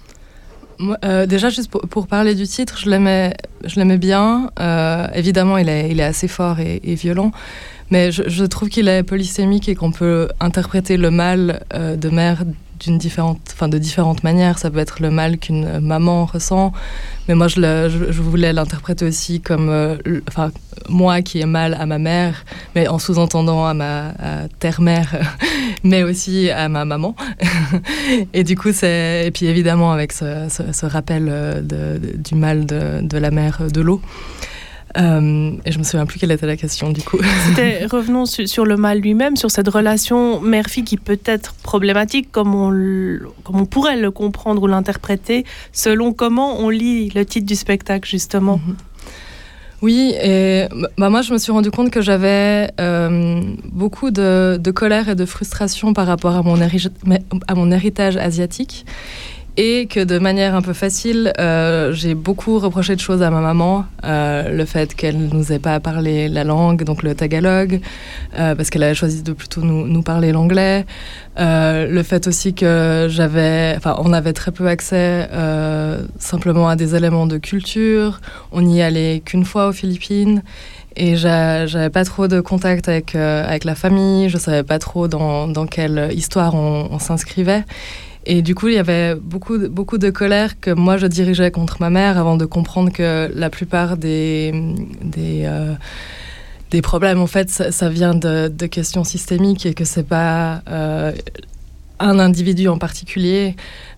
Moi, euh, déjà, juste pour, pour parler du titre, je l'aimais, je l'aimais bien. Euh, évidemment, il est, il est assez fort et, et violent, mais je, je trouve qu'il est polysémique et qu'on peut interpréter le mal euh, de mère d'une différente, enfin de différentes manières. Ça peut être le mal qu'une maman ressent, mais moi je, le, je, je voulais l'interpréter aussi comme, euh, le, enfin moi qui ai mal à ma mère, mais en sous-entendant à ma à terre-mère, mais aussi à ma maman. Et du coup c'est, et puis évidemment avec ce, ce, ce rappel de, de, du mal de, de la mère de l'eau. Euh, et je me souviens plus quelle était la question du coup. C'était, revenons su, sur le mal lui-même, sur cette relation mère-fille qui peut être problématique comme on, comme on pourrait le comprendre ou l'interpréter selon comment on lit le titre du spectacle justement. Mm-hmm. Oui, et bah moi je me suis rendu compte que j'avais euh, beaucoup de, de colère et de frustration par rapport à mon, héri- à mon héritage asiatique. Et que de manière un peu facile, euh, j'ai beaucoup reproché de choses à ma maman. Euh, le fait qu'elle ne nous ait pas parlé la langue, donc le tagalog, euh, parce qu'elle avait choisi de plutôt nous, nous parler l'anglais. Euh, le fait aussi que j'avais, enfin, on avait très peu accès euh, simplement à des éléments de culture. On n'y allait qu'une fois aux Philippines. Et j'a, j'avais pas trop de contact avec, euh, avec la famille. Je savais pas trop dans, dans quelle histoire on, on s'inscrivait. Et du coup, il y avait beaucoup, beaucoup de colère que moi, je dirigeais contre ma mère avant de comprendre que la plupart des, des, euh, des problèmes, en fait, ça, ça vient de, de questions systémiques et que c'est pas euh, un individu en particulier,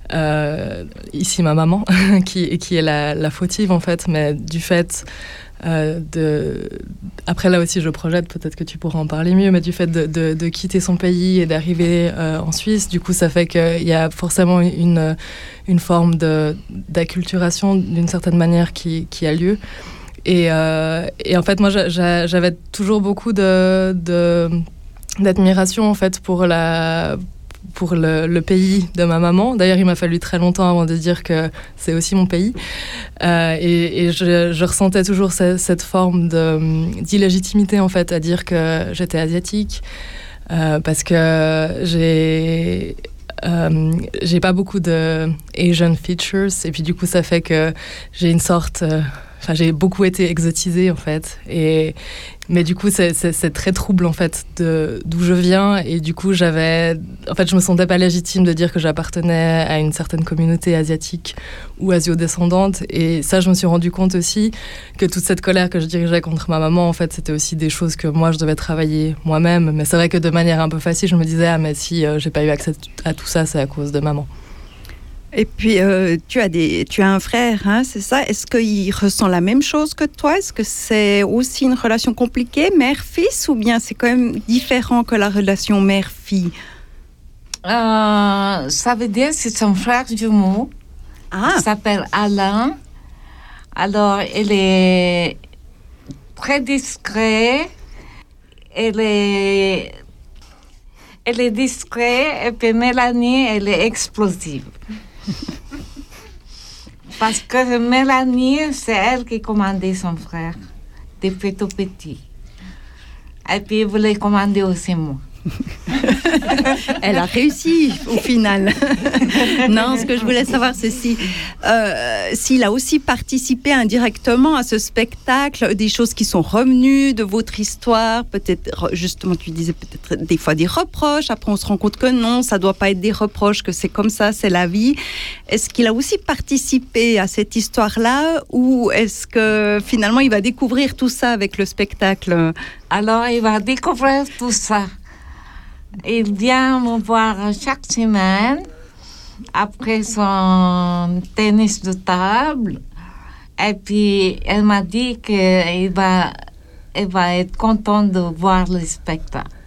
euh, ici ma maman, qui, qui est la, la fautive, en fait, mais du fait... Euh, de... Après là aussi je projette, peut-être que tu pourras en parler mieux, mais du fait de, de, de quitter son pays et d'arriver euh, en Suisse, du coup ça fait qu'il y a forcément une, une forme de, d'acculturation d'une certaine manière qui, qui a lieu. Et, euh, et en fait moi j'a, j'avais toujours beaucoup de, de, d'admiration en fait pour la... pour le, le pays de ma maman. D'ailleurs, il m'a fallu très longtemps avant de dire que c'est aussi mon pays. Euh, et et je, je ressentais toujours ce, cette forme de, d'illégitimité, en fait, à dire que j'étais asiatique. Euh, parce que j'ai... Euh, j'ai pas beaucoup de Asian features. Et puis, du coup, ça fait que j'ai une sorte... Euh, Enfin, j'ai beaucoup été exotisée, en fait. Et, mais du coup, c'est, c'est, c'est très trouble, en fait, de, d'où je viens. Et du coup, j'avais... En fait, je me sentais pas légitime de dire que j'appartenais à une certaine communauté asiatique ou asio-descendante. Et ça, je me suis rendu compte aussi que toute cette colère que je dirigeais contre ma maman, en fait, c'était aussi des choses que moi, je devais travailler moi-même. Mais c'est vrai que de manière un peu facile, je me disais « Ah, mais si euh, j'ai pas eu accès à tout ça, c'est à cause de maman. » Et puis, euh, tu, as des, tu as un frère, hein, c'est ça? Est-ce qu'il ressent la même chose que toi? Est-ce que c'est aussi une relation compliquée, mère-fils, ou bien c'est quand même différent que la relation mère-fille? euh, Ça veut dire que c'est son frère jumeau. Ah. Il s'appelle Alain. Alors, il est très discret. Il est, il est discret. Et puis Mélanie, elle est explosive. Parce que Mélanie, c'est elle qui commandait son frère depuis tout petit. Et puis, elle voulait commander aussi moi. Elle a réussi au final. Non, ce que je voulais savoir, c'est si, euh, s'il a aussi participé indirectement à ce spectacle, des choses qui sont revenues de votre histoire, peut-être, justement, tu disais peut-être des fois des reproches, après on se rend compte que non, ça ne doit pas être des reproches, que c'est comme ça, c'est la vie. Est-ce qu'il a aussi participé à cette histoire-là, ou est-ce que finalement il va découvrir tout ça avec le spectacle? Alors, il va découvrir tout ça. Il vient me voir chaque semaine après son tennis de table. Et puis, elle m'a dit qu'il va, il va être content de voir le spectacle.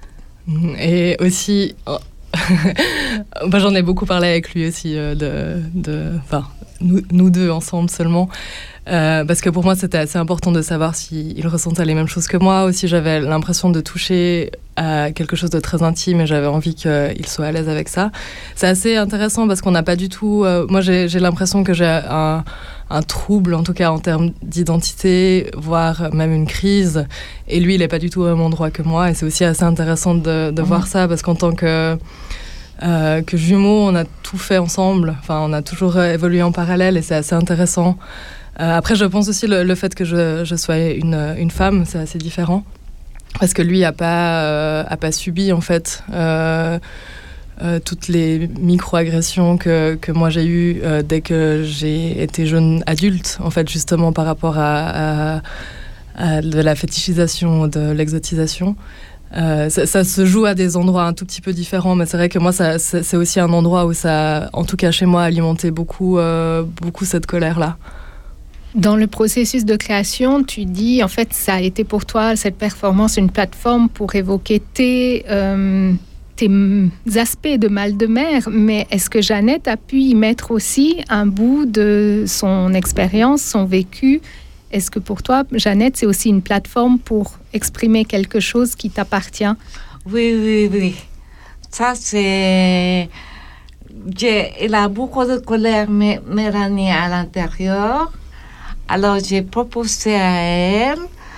Et aussi, oh, bah, j'en ai beaucoup parlé avec lui aussi, euh, de, de, enfin, nous, nous deux ensemble seulement. Euh, parce que pour moi, c'était assez important de savoir s'il ressentait les mêmes choses que moi. Aussi, j'avais l'impression de toucher à quelque chose de très intime et j'avais envie qu'il soit à l'aise avec ça. C'est assez intéressant parce qu'on n'a pas du tout... Euh, moi, j'ai, j'ai l'impression que j'ai un, un trouble, en tout cas en termes d'identité, voire même une crise. Et lui, il n'est pas du tout au même endroit que moi. Et c'est aussi assez intéressant de, de mmh. voir ça parce qu'en tant que... Euh, que jumeaux, on a tout fait ensemble. Enfin, on a toujours évolué en parallèle et c'est assez intéressant. Euh, après, je pense aussi le, le fait que je, je sois une, une femme, c'est assez différent. Parce que lui n'a pas, euh, a pas subi, en fait, euh, euh, toutes les micro-agressions que, que moi j'ai eues euh, dès que j'ai été jeune adulte, en fait, justement par rapport à, à, à de la fétichisation, de l'exotisation. Euh, ça, ça se joue à des endroits un tout petit peu différents, mais c'est vrai que moi, ça, ça, c'est aussi un endroit où ça, en tout cas chez moi, alimenté beaucoup, euh, beaucoup cette colère-là. Dans le processus de création, tu dis, en fait, ça a été pour toi, cette performance, une plateforme pour évoquer tes, euh, tes aspects de mal de mer, mais est-ce que Jeannette a pu y mettre aussi un bout de son expérience, son vécu ? Est-ce que pour toi, Jeannette, c'est aussi une plateforme pour exprimer quelque chose qui t'appartient ? Oui, oui, oui. Ça, c'est... J'ai... Il a beaucoup de colère, Mélanie, à l'intérieur. Alors, j'ai proposé à elle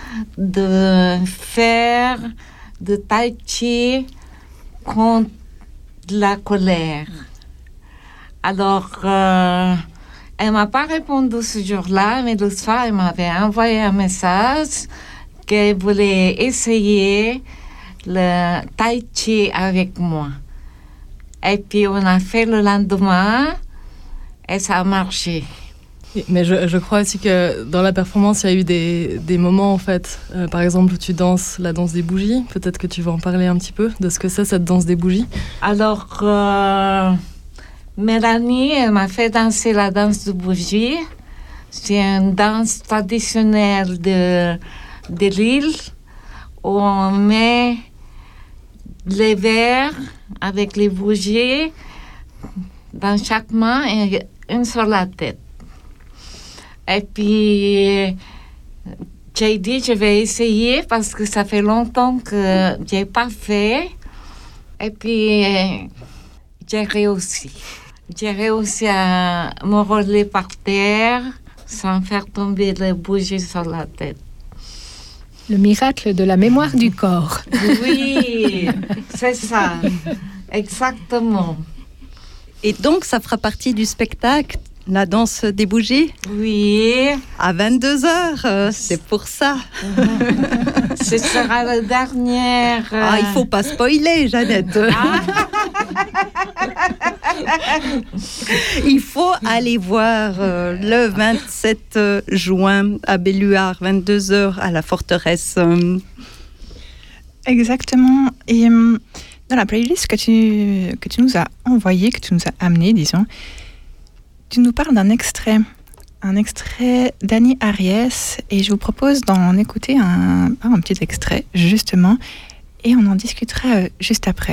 de faire de tai chi contre la colère. Alors... Euh... Elle ne m'a pas répondu ce jour-là, mais le soir, elle m'avait envoyé un message qu'elle voulait essayer le tai chi avec moi. Et puis, on a fait le lendemain et ça a marché. Mais je, je crois aussi que dans la performance, il y a eu des, des moments, en fait, euh, par exemple, où tu danses la danse des bougies. Peut-être que tu vas en parler un petit peu de ce que c'est, cette danse des bougies. Alors... Euh... Mélanie, elle m'a fait danser la danse de bougie. C'est une danse traditionnelle de, de l'île où on met les verres avec les bougies dans chaque main et une sur la tête. Et puis, j'ai dit, je vais essayer parce que ça fait longtemps que je n'ai pas fait. Et puis, j'ai réussi. J'ai réussi à me rouler par terre sans faire tomber les bougies sur la tête. Le miracle de la mémoire du corps. Oui, c'est ça. Exactement. Et donc, ça fera partie du spectacle, la danse des bougies ? Oui. À vingt-deux heures, euh, c'est pour ça. Ce sera la dernière... Euh... Ah, il ne faut pas spoiler, Jeannette. Ah. Il faut aller voir euh, le vingt-sept juin à Belluard, vingt-deux heures à la forteresse. Exactement. Et euh, dans la playlist que tu, que tu nous as envoyée, que tu nous as amenée, disons, tu nous parles d'un extrait, un extrait d'Annie Ariès, et je vous propose d'en écouter un, un petit extrait, justement, et on en discutera euh, juste après.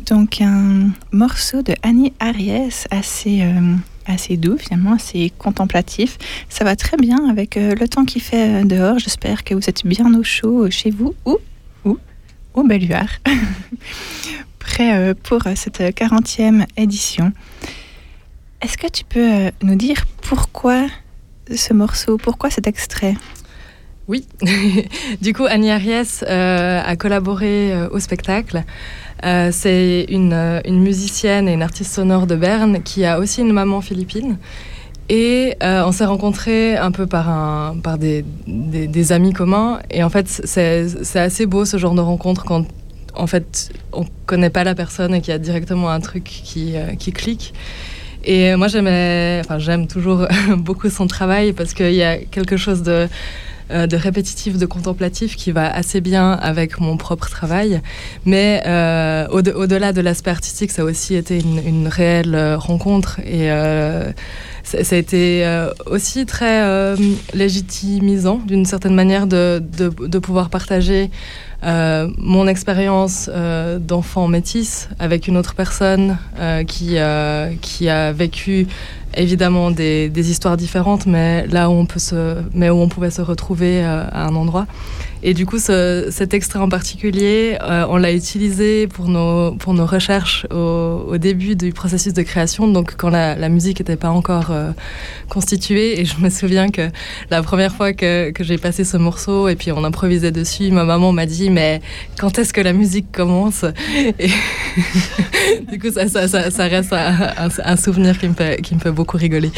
Donc un morceau de Annie Ariès assez, euh, assez doux finalement, assez contemplatif. Ça va très bien avec euh, le temps qu'il fait euh, dehors. J'espère que vous êtes bien au chaud chez vous ou, ou au Belluard. Prêt euh, pour euh, cette quarantième édition. Est-ce que tu peux euh, nous dire pourquoi ce morceau, pourquoi cet extrait ? Oui, du coup Annie Ariès euh, a collaboré euh, au spectacle. Euh, c'est une, euh, une musicienne et une artiste sonore de Berne qui a aussi une maman philippine. Et euh, on s'est rencontrés un peu par, un, par des, des, des amis communs. Et en fait, c'est, c'est assez beau ce genre de rencontre quand en fait, on ne connaît pas la personne et qu'il y a directement un truc qui, euh, qui clique. Et moi, j'aimais, enfin, j'aime toujours beaucoup son travail parce qu'il y a quelque chose de... de répétitif, de contemplatif qui va assez bien avec mon propre travail. Mais euh, au- au-delà de l'aspect artistique, ça a aussi été une, une réelle euh, rencontre et euh, ça, ça a été euh, aussi très euh, légitimisant d'une certaine manière de, de, de pouvoir partager euh, mon expérience euh, d'enfant métisse avec une autre personne euh, qui, euh, qui a vécu évidemment des, des histoires différentes, mais là où on peut se, mais où on pouvait se retrouver euh, à un endroit. Et du coup, ce, cet extrait en particulier, euh, on l'a utilisé pour nos, pour nos recherches au, au début du processus de création, donc quand la, la musique n'était pas encore euh, constituée. Et je me souviens que la première fois que, que j'ai passé ce morceau et puis on improvisait dessus, ma maman m'a dit « mais quand est-ce que la musique commence ?» Et du coup, ça, ça, ça, ça reste un, un, un souvenir qui me fait, qui me fait beaucoup rigoler.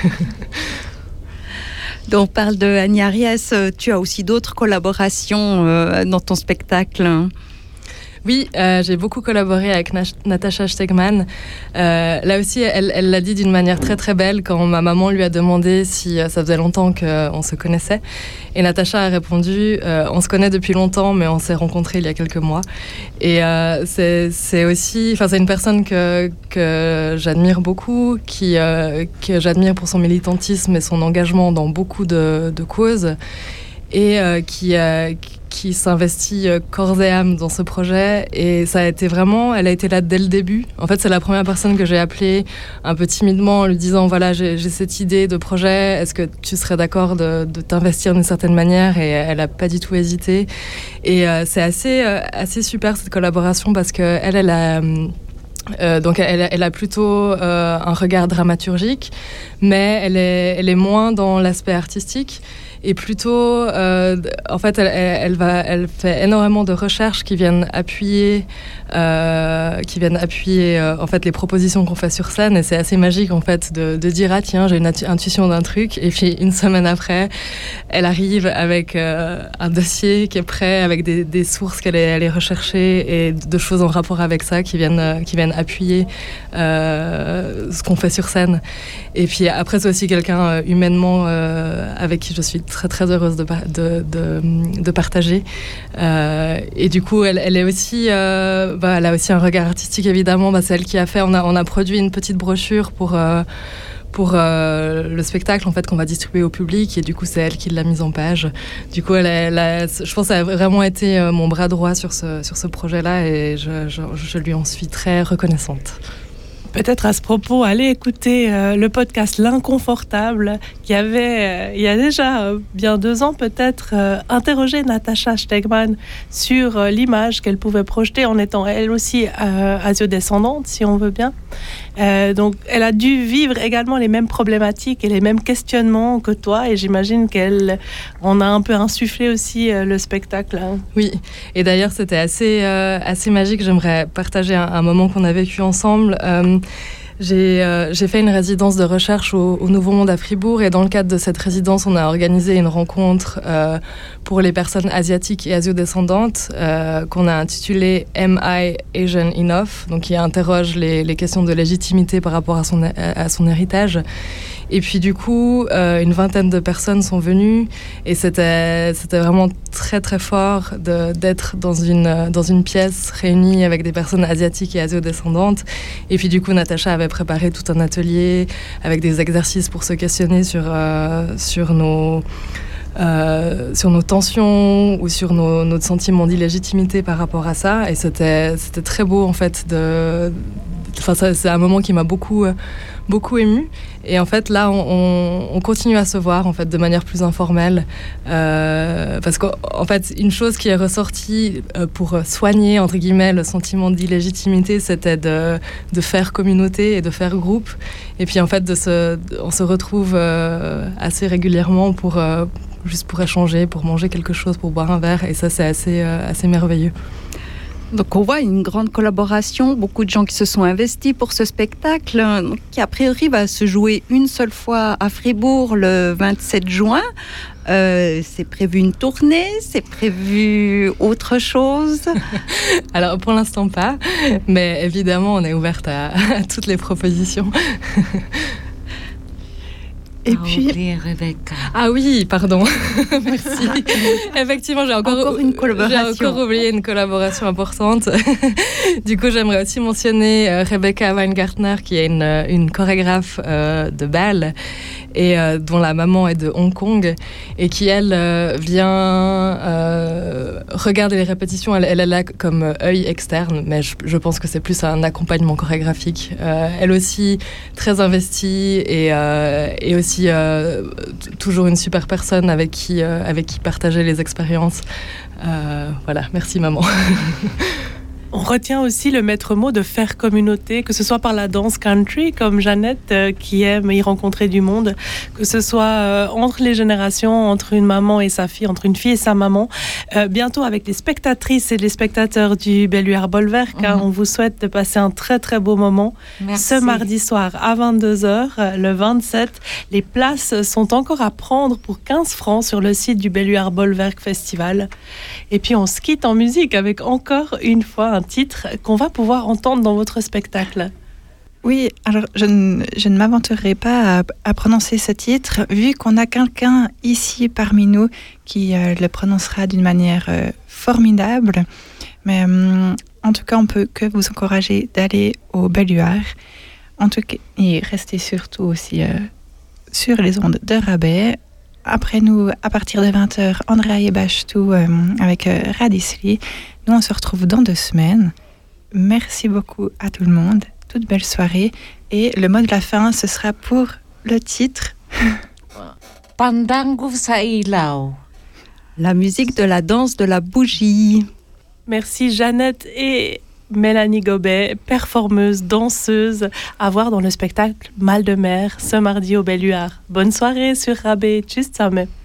Donc, on parle de Annie Ariès. Tu as aussi d'autres collaborations euh, dans ton spectacle. Oui, euh, j'ai beaucoup collaboré avec Na- Natacha Stegman. Euh, là aussi, elle, elle l'a dit d'une manière très très belle quand ma maman lui a demandé si euh, ça faisait longtemps qu'on se connaissait. Et Natacha a répondu euh, on se connaît depuis longtemps, mais on s'est rencontrés il y a quelques mois. Et euh, c'est, c'est aussi, enfin, c'est une personne que, que j'admire beaucoup, qui, euh, que j'admire pour son militantisme et son engagement dans beaucoup de, de causes. Et euh, qui, euh, qui s'investit euh, corps et âme dans ce projet. Et ça a été vraiment, elle a été là dès le début. En fait, c'est la première personne que j'ai appelée un peu timidement en lui disant, voilà, j'ai, j'ai cette idée de projet, est-ce que tu serais d'accord de, de t'investir d'une certaine manière ? Et elle n'a pas du tout hésité. Et euh, c'est assez, euh, assez super cette collaboration parce qu'elle, elle a... Euh, donc elle, elle a plutôt euh, un regard dramaturgique, mais elle est, elle est moins dans l'aspect artistique. Et plutôt, euh, en fait, elle, elle, va, elle fait énormément de recherches qui viennent appuyer, euh, qui viennent appuyer euh, en fait les propositions qu'on fait sur scène. Et c'est assez magique en fait de, de dire ah tiens j'ai une atu- intuition d'un truc. Et puis une semaine après, elle arrive avec euh, un dossier qui est prêt, avec des, des sources qu'elle est allée rechercher et de choses en rapport avec ça qui viennent, euh, qui viennent appuyer euh, ce qu'on fait sur scène. Et puis après c'est aussi quelqu'un euh, humainement euh, avec qui je suis très très heureuse de, de, de, de partager. Euh, et du coup, elle, elle est aussi, euh, bah, elle a aussi un regard artistique évidemment. Bah, c'est elle qui a fait. On a, on a produit une petite brochure pour euh, pour euh, le spectacle en fait qu'on va distribuer au public. Et du coup, c'est elle qui l'a mise en page. Du coup, elle, a, elle a, je pense, qu'elle a vraiment été euh, mon bras droit sur ce sur ce projet-là, et je, je, je lui en suis très reconnaissante. Peut-être à ce propos, allez écouter euh, le podcast L'Inconfortable, qui avait, euh, il y a déjà euh, bien deux ans peut-être, euh, interrogé Natacha Stegman sur euh, l'image qu'elle pouvait projeter en étant elle aussi euh, asio-descendante, si on veut bien. Euh, donc, elle a dû vivre également les mêmes problématiques et les mêmes questionnements que toi, et j'imagine qu'elle en a un peu insufflé aussi euh, le spectacle. Hein. Oui, et d'ailleurs, c'était assez, euh, assez magique. J'aimerais partager un, un moment qu'on a vécu ensemble. Euh, J'ai, euh, j'ai fait une résidence de recherche au, au Nouveau Monde à Fribourg, et dans le cadre de cette résidence, on a organisé une rencontre euh, pour les personnes asiatiques et asio-descendantes euh, qu'on a intitulée Am I Asian Enough, donc qui interroge les, les questions de légitimité par rapport à son, à son héritage. Et puis du coup, euh, une vingtaine de personnes sont venues, et c'était, c'était vraiment très très fort de, d'être dans une, dans une pièce réunie avec des personnes asiatiques et asio-descendantes. Et puis du coup, Natacha avait préparé tout un atelier avec des exercices pour se questionner sur, euh, sur nos... euh, sur nos tensions ou sur nos, notre sentiment d'illégitimité par rapport à ça. Et c'était, c'était très beau, en fait, de... Enfin, ça, c'est un moment qui m'a beaucoup, euh, beaucoup émue. Et en fait, là, on, on, on continue à se voir en fait, de manière plus informelle. Euh, parce qu'en fait, une chose qui est ressortie euh, pour soigner, entre guillemets, le sentiment d'illégitimité, c'était de, de faire communauté et de faire groupe. Et puis, en fait, de se, on se retrouve euh, assez régulièrement pour, euh, juste pour échanger, pour manger quelque chose, pour boire un verre. Et ça, c'est assez, euh, assez merveilleux. Donc on voit une grande collaboration, beaucoup de gens qui se sont investis pour ce spectacle, qui a priori va se jouer une seule fois à Fribourg le vingt-sept juin. Euh, c'est prévu une tournée, c'est prévu autre chose? Alors pour l'instant pas, mais évidemment on est ouverte à, à toutes les propositions. Et puis, Rebecca. Ah oui, pardon. Merci. Effectivement, j'ai encore, encore une collaboration. J'ai encore oublié une collaboration importante. Du coup, j'aimerais aussi mentionner euh, Rebecca Weingartner, qui est une, une chorégraphe euh, de bal et euh, dont la maman est de Hong Kong et qui, elle, euh, vient euh, regarder les répétitions. Elle, elle est là comme œil externe, mais je, je pense que c'est plus un accompagnement chorégraphique. Euh, elle aussi, très investie et, euh, et aussi Euh, t- toujours une super personne avec qui, euh, avec qui partager les expériences. Euh, voilà, merci maman. On retient aussi le maître mot de faire communauté, que ce soit par la danse country, comme Jeannette, euh, qui aime y rencontrer du monde, que ce soit euh, entre les générations, entre une maman et sa fille, entre une fille et sa maman. Euh, bientôt avec les spectatrices et les spectateurs du Belluard Bolwerk, mm-hmm. hein, on vous souhaite de passer un très très beau moment. Merci. Ce mardi soir à vingt-deux heures, le vingt-sept. Les places sont encore à prendre pour quinze francs sur le site du Belluard Bolwerk Festival. Et puis on se quitte en musique avec encore une fois un titre qu'on va pouvoir entendre dans votre spectacle. Oui, alors je ne, je ne m'aventurerai pas à, à prononcer ce titre, vu qu'on a quelqu'un ici parmi nous qui euh, le prononcera d'une manière euh, formidable. Mais euh, en tout cas, on peut que vous encourager d'aller au Belluard. En tout cas, et restez surtout aussi euh, sur les ondes de Rabais. Après nous, à partir de vingt heures, Andrea Ebachtou euh, avec euh, Radisli. Nous, on se retrouve dans deux semaines. Merci beaucoup à tout le monde. Toute belle soirée. Et le mot de la fin, ce sera pour le titre. Pandango sa ilaw. La musique de la danse de la bougie. Merci Jeannette et Mélanie Gobet, performeuse, danseuse, à voir dans le spectacle Mal de mer ce mardi au Belluard. Bonne soirée sur Rabais. Tchuss zusammen.